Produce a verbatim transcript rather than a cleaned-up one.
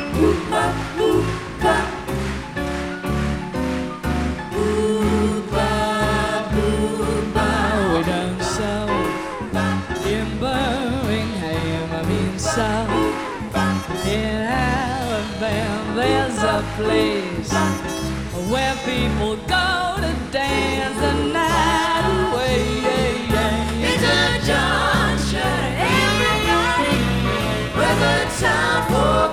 Oopa, oopa. Oopa, oopa. We done so in Birmingham, I mean so in Alabama. There's a place where people go to dance the night.